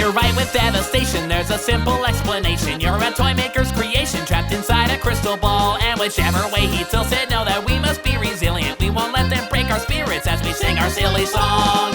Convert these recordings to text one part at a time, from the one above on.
you're right with devastation. There's a simple explanation. You're a toy maker's creation, trapped inside a crystal ball. And whichever way he tilts it, know that we must be resilient. We won't let them break our spirits as we sing our silly song.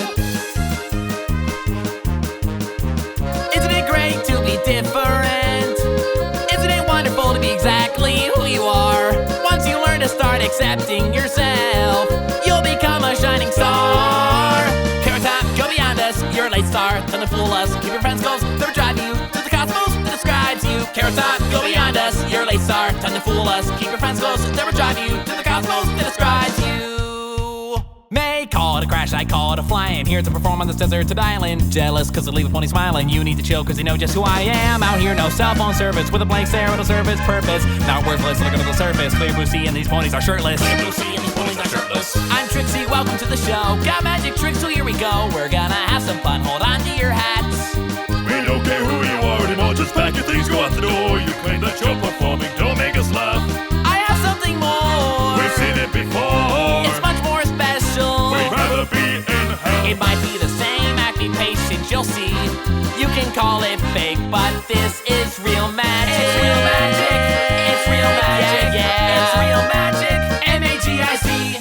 Isn't it great to be different? Isn't it wonderful to be exactly who you are? Once you learn to start accepting yourself, you'll become a shining star. Carrot Top, go beyond us. You're a late star, don't fool us. Keep your friends' goals, never drive you to the cosmos that describes you. Carrot Top, go beyond us. You're a late star, time to fool us. Keep your friends' goals, never drive you to the cosmos that describes you. May call it a crash, I call it a fly. I'm here to perform on this deserted island. Jealous cause I leave a pony smiling. You need to chill cause you know just who I am. Out here no cell phone service, with a blank stare it'll serve its purpose. Not worthless, look under the surface. Clear blue sea and these ponies are shirtless. Clear blue sea and these ponies are shirtless. I'm Trixie, welcome to the show. Got magic tricks, so here we go. We're gonna have some fun, hold on to your hats. We don't care who you are anymore, just pack your things, go out the door. You claim that you're performing, don't make us laugh. I have something more. We've seen it before. It's much more special. We'd rather be in hell. It might be the same, act, be patient, you'll see. You can call it fake, but this is real magic. It's real magic. It's real magic. Yeah. It's real magic. M-A-G-I-C.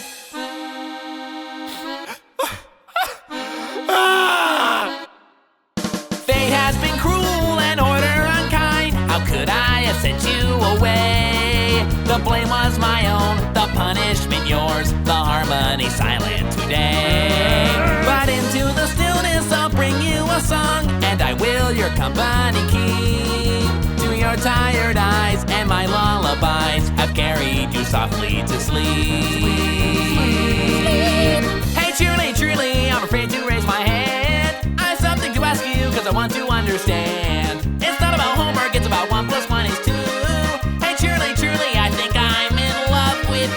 Fate has been cruel and order unkind. How could I have sent you away? The blame was my own, the punishment yours, the harmony silent today. But into the stillness I'll bring you a song, and I will your company keep. To your tired eyes and my lullabies have carried you softly to sleep. Hey truly, truly, I'm afraid to raise my hand. I have something to ask you cause I want to understand. It's not about homework, it's about 1 + 1 is 2. Hey truly, truly, I think I'm in love with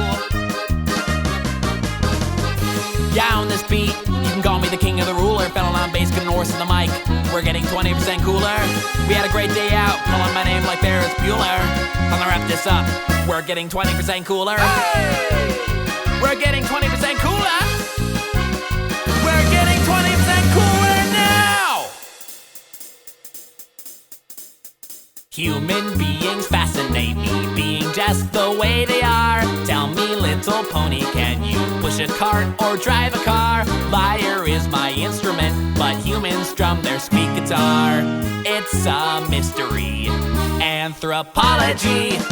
you. Yeah, on this beat, you can call me the king of the ruler. Fell on bass, getting horse in the mic. We're getting 20% cooler. We had a great day out, calling my name like Ferris Bueller. I'm gonna wrap this up. We're getting 20% cooler. Hey! We're getting 20% cooler. We're getting 20% cooler now. Human beings fascinate me, being just the way they are. Tell me, little pony, can you push a cart or drive a car? Lyre is my instrument, but humans strum their squeak guitar. It's a mystery. Anthropology.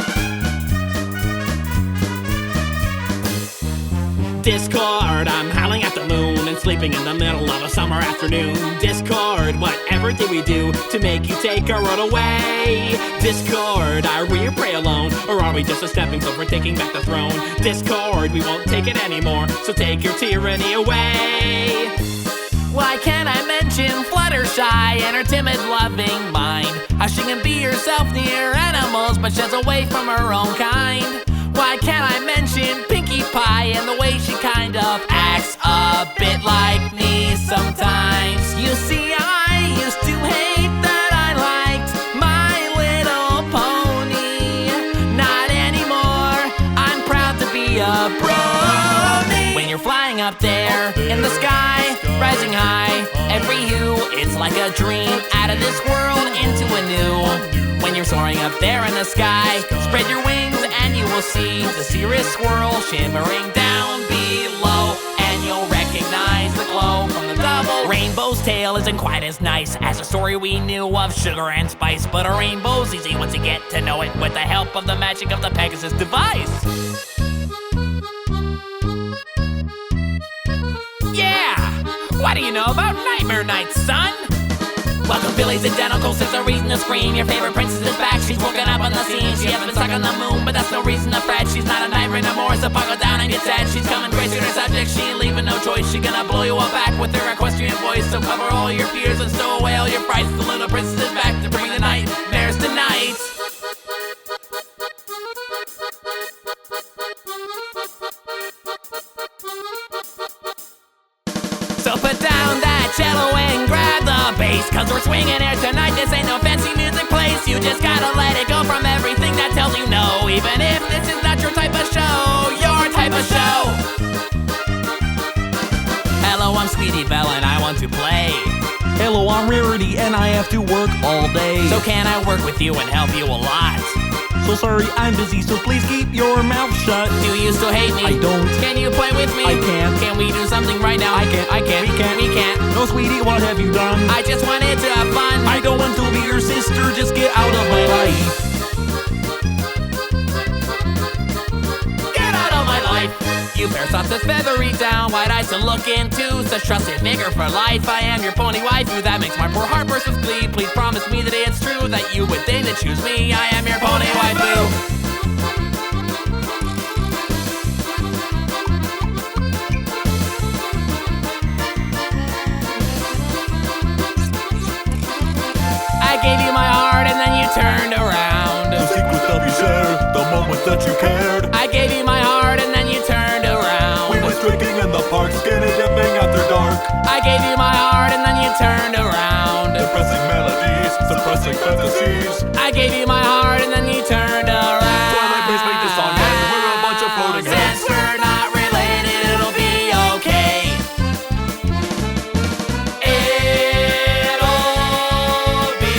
Discord, I'm howling at the moon and sleeping in the middle of a summer afternoon. Discord, whatever did we do to make you take our road away? Discord, are we your prey alone, or are we just a stepping stone for taking back the throne? Discord, we won't take it anymore, so take your tyranny away. Why can't I mention Fluttershy and her timid, loving mind? How she can be herself near animals, but sheds away from her own kind. Why can't I mention Pinkie Pie and the way she kind of acts a bit like me sometimes? You see, I used to hate that I liked My Little Pony. Not anymore, I'm proud to be a brony. When you're flying up there in the sky, rising high, every hue, it's like a dream out of this world into a new. When you're soaring up there in the sky, spread your wings and you will see the cirrus swirl shimmering down below. And you'll recognize the glow from the double rainbow's tail isn't quite as nice as the story we knew of sugar and spice, but a rainbow's easy once you get to know it with the help of the magic of the Pegasus device. Yeah! What do you know about Nightmare Night, son? Welcome Billy's identical, since a reason to scream. Your favorite princess is back, she's woken up on the scene. She hasn't been stuck on the moon, but that's no reason to fret. She's not a nightmare no more, so buckle down and get sad. She's coming crazy with her subject, she ain't leaving no choice. She gonna blow you all back with her equestrian voice. So cover all your fears and stow away all your frights. The little princess is back to bring the nightmares tonight. So put down that cello and grab the bass, cause we're swinging here tonight, this ain't no fancy music place. You just gotta let it go from everything that tells you no. Even if this is not your type of show, your type of show. Hello, I'm Sweetie Belle and I want to play. Hello, I'm Rarity, and I have to work all day. So can I work with you and help you a lot? So sorry, I'm busy, so please keep your mouth shut. Do you still hate me? I don't. Can you play with me? I can't. Can we do something right now? I can't. We can't. No, sweetie, what have you done? I just wanted to have fun. I don't want to be your sister, just get out of my life. Get out of my life. You pair soft as feathery down, wide eyes to look into, such trusted nigger for life. I am your pony waifu, that makes my poor heart burst with glee. Please promise me that it's true that you would deign to choose me. I am your pony waifu. I gave you my heart and then you turned around. The secret that we shared, the moment that you cared. I gave you my heart and then you turned around. We went drinking in the park, skinny dipping after dark. I gave you my heart and then you turned around. Depressing melodies, suppressing fantasies. I gave you my heart and then you turned around. Twilight, please make this song end. We're a bunch of floating heads. Since we're not related, it'll be okay. It'll be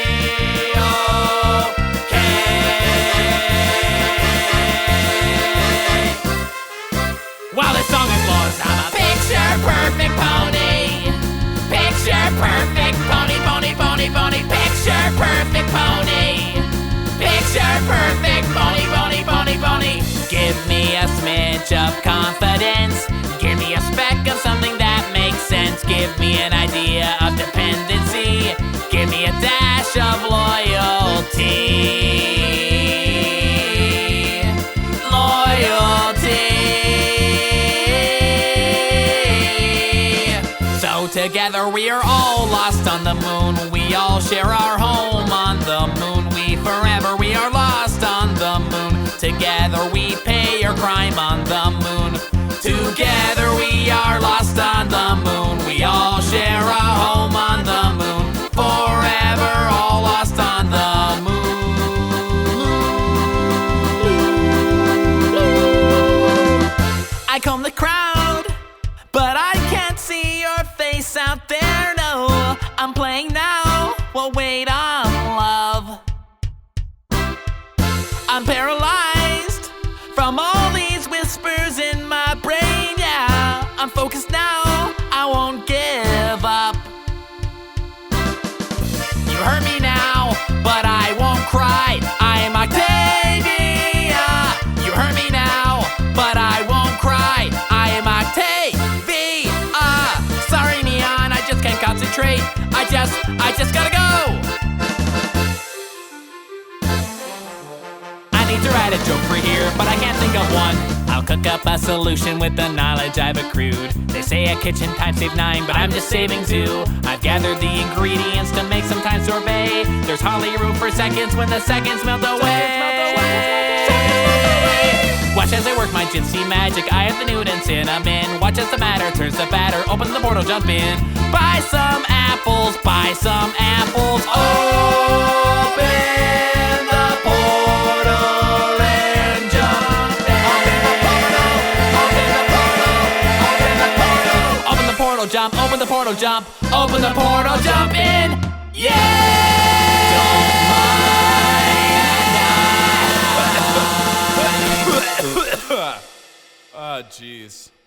okay. While this song is lost, I'm a picture perfect pony. Picture perfect pony, pony, pony, pony. Picture perfect pony. Picture perfect pony, pony, pony, pony. Give me a smidge of confidence. Give me a speck of something that makes sense. Give me an idea of dependency. Give me a dash of loyalty. So together we are all lost on the moon. We all share our home on the moon. We are lost on the moon. Together we pay your crime on the moon. Together we are lost on the moon. We all share a home on the moon. Forever all lost on the moon. I comb the crowd, but I can't see your face out there. No, I'm playing now. Well, wait on love. I'm paralyzed from all these whispers in my brain, yeah. I'm focused now, I won't give up. You hurt me now, but I won't cry. I'm Octavia. You hurt me now, but I won't cry. I'm Octavia. Sorry, Neon, I just can't concentrate. I just gotta go. To write a joke for here, but I can't think of one. I'll cook up a solution with the knowledge I've accrued. They say a kitchen time save 9, but I'm just saving 2. I've gathered the ingredients to make some time sorbet. There's hardly room for seconds when the seconds melt away. Watch as I work my Jinsey magic. I have the nude and cinnamon. Watch as the matter turns to batter. Open the portal, jump in. Buy some apples, buy some apples. Open the portal. Jump, open the portal, jump, open the portal, jump in, yeah! Don't mind. Ah, jeez.